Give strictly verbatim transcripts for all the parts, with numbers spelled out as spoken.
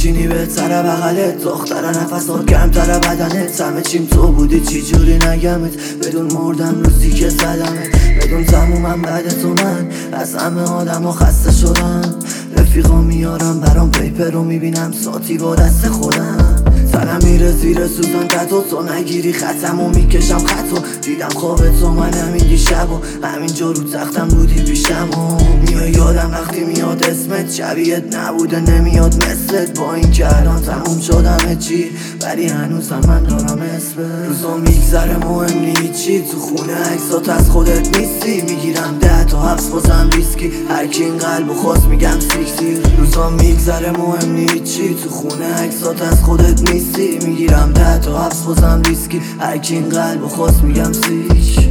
چینی بهتره بغلت، دختره نفسات کمتره بدنت، همه چیم تو بودی چی جوری نگمت، بدون مردم روزی که زدمت، بدون تمومم بعد تو من از همه آدم ها خسته شدم. رفیقا میارم برام پیپر رو میبینم ساتی با دست خودم، سرم میره زیر سوزن قطع تو نگیری خطم و میکشم خطو، دیدم خواب تو من همین دیشب و همینجا رو تختم بودی پیشم و میای یادم وقتی میاد اسمت، شبیهت نبوده نمیاد مثلت، با این که الان تموم شدم چی ولی هنوزم من دارم اسمت. روزا میگذره مهم نی چی، تو خونه عکسات از خودت نیستی، میگیرم ده تا حبس بازم ریسکی، هرکی این قلبو خواست میگم سیکسی. روزا میگذره مهم نی چی، تو خونه عکسات از خودت نیستی، میگیرم ده تا حبس بازم ریسکی، هرکی این قلبو خواست میگم سیک.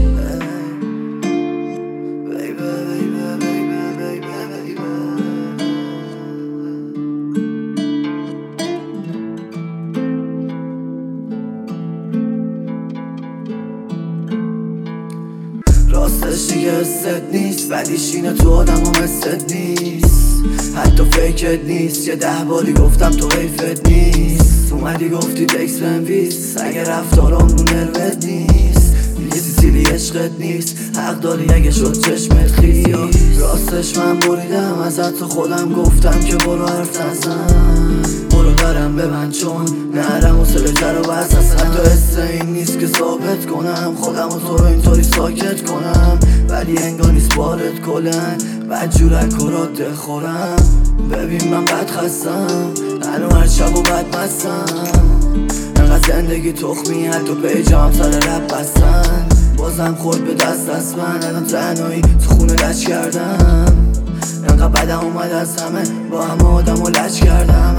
راستش دیگه حست نیست ولی شینه تو آدم هم حست نیست، حتی فکرت نیست، یه ده باری گفتم تو حیفت نیست، اومدی گفتی تکس بنویس اگه رفتارام رو نروت نیست، یه سیسیلی عشقت نیست، حق داری اگه شد چشمت خیس. راستش من بریدم ازت تو خودم گفتم که برو حرف نزن، برو درم ببند چون نرم و سلتر و بس اصلا تو حس این نیست که ثابت کنم خودم و تو رو اینطوری ساکت کنم، ولی انگار نیست بارت کلن بد جورک و را دل خورم. ببین من بد خستم هنو هر شب و بد مستم، انقدر زندگی تخمی حتی پیجام سر رب بستن، بازم خورد به دست دست من الان تنهایی تو خونه لج کردم، انقدر بدم اومد از همه با همه آدم و لج کردم.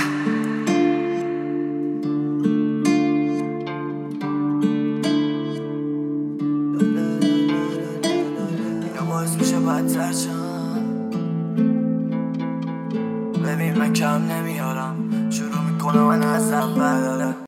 اینا باعث میشه بدتر شم، ببین من کم نمیارم شروع میکنم من از اول.